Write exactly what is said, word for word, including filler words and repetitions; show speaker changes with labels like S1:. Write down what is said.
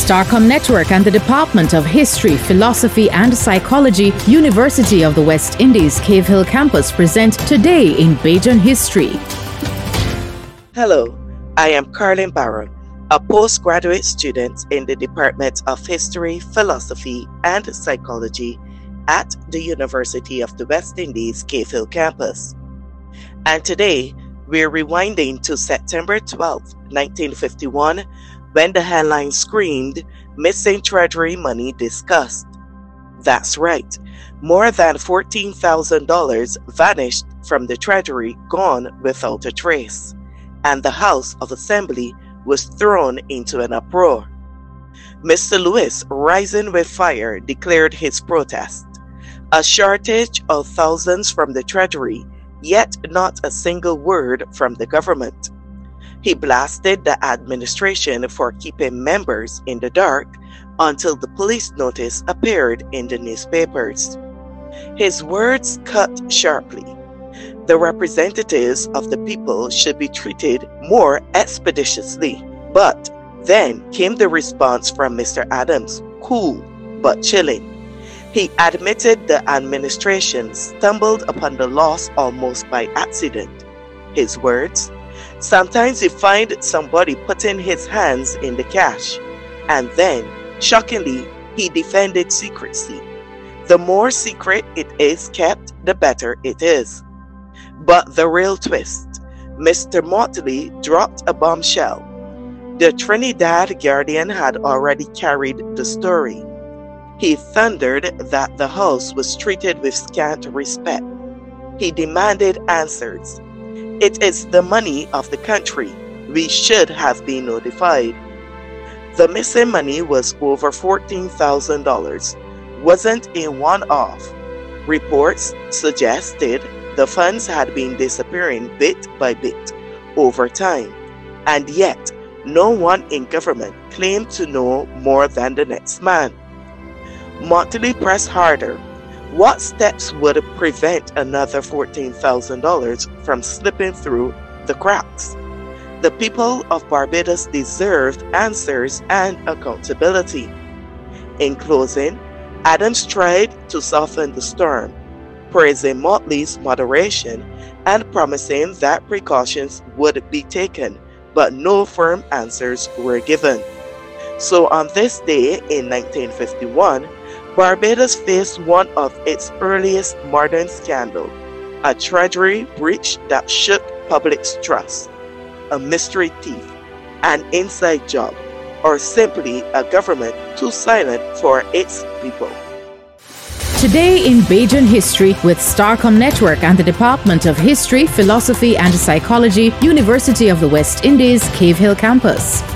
S1: Starcom Network and the Department of History, Philosophy and Psychology, University of the West Indies, Cave Hill Campus present Today in Bajan History.
S2: Hello, I am Carlin Barron, a postgraduate student in the Department of History, Philosophy and Psychology at the University of the West Indies, Cave Hill Campus. And today, we're rewinding to September twelfth, nineteen fifty-one, when the headline screamed, "Missing Treasury Money Discussed." That's right, more than fourteen thousand dollars vanished from the Treasury, gone without a trace, and the House of Assembly was thrown into an uproar. Mister Lewis, rising with fire, declared his protest. A shortage of thousands from the Treasury, yet not a single word from the government. He blasted the administration for keeping members in the dark until the police notice appeared in the newspapers. His words cut sharply. The representatives of the people should be treated more expeditiously. But then came the response from Mister Adams, cool but chilling. He admitted the administration stumbled upon the loss almost by accident. His words, "Sometimes you find somebody putting his hands in the cash." And then, shockingly, he defended secrecy. The more secret it is kept, the better it is. But the real twist, Mister Motley dropped a bombshell. The Trinidad Guardian had already carried the story. He thundered that the House was treated with scant respect. He demanded answers. It is the money of the country. We should have been notified. The missing money was over fourteen thousand dollars. Wasn't a one-off. Reports suggested the funds had been disappearing bit by bit over time, and yet no one in government claimed to know more than the next man. Motley pressed harder. What steps would prevent another fourteen thousand dollars from slipping through the cracks? The people of Barbados deserved answers and accountability. In closing, Adams tried to soften the storm, praising Motley's moderation and promising that precautions would be taken, but no firm answers were given. So on this day in nineteen fifty-one, Barbados faced one of its earliest modern scandals, a treasury breach that shook public's trust, a mystery thief, an inside job, or simply a government too silent for its people.
S1: Today in Bajan History with Starcom Network and the Department of History, Philosophy and Psychology, University of the West Indies, Cave Hill Campus.